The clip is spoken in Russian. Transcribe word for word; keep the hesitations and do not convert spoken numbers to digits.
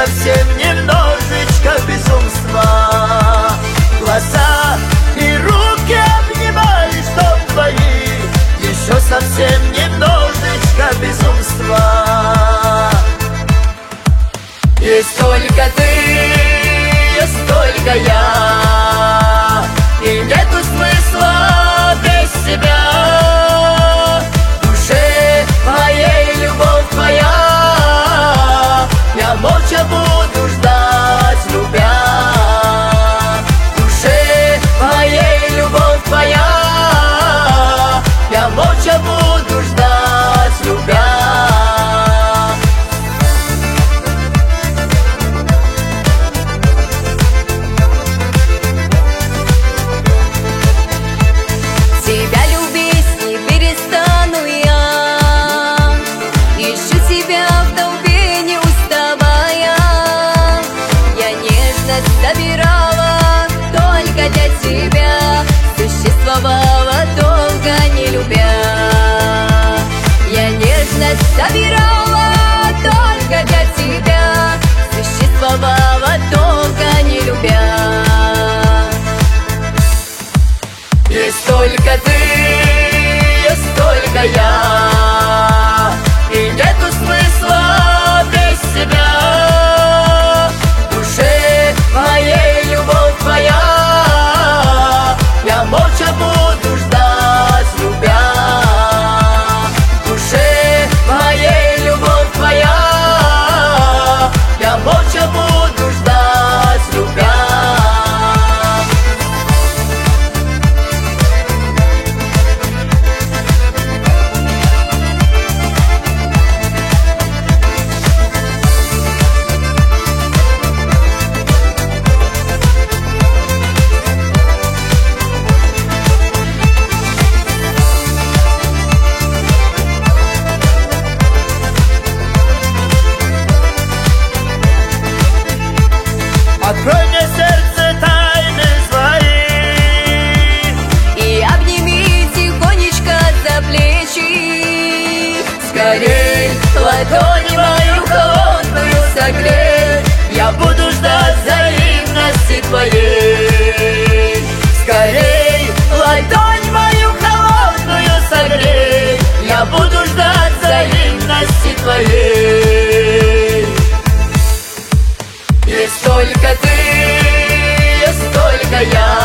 совсем немножечко безумства. Глаза и руки обнимали, чтоб твои, еще совсем немножечко безумства. Есть только ты, есть только я, и нету смысла без тебя. В душе моей любовь твоя, я молча буду ждать, любя. В душе моей любовь твоя, я молча буду ждать, любя. Собирала только для тебя, существовала долго не любя. Я нежность собирала только для тебя, существовала долго не любя. Есть только ты, есть только я, и нету смысла без тебя. Моей любовь твоя, я молча буду ждать, любя. В душе моей любовь твоя, я молча буду ждать, любя. Открой мне сердце тайны свои и обними тихонечко за плечи. Скорей ладонь мою холодную согрей, я буду ждать взаимности твоей. Скорей ладонь мою холодную согрей, я буду ждать взаимности твоей. Есть только ты, есть только я,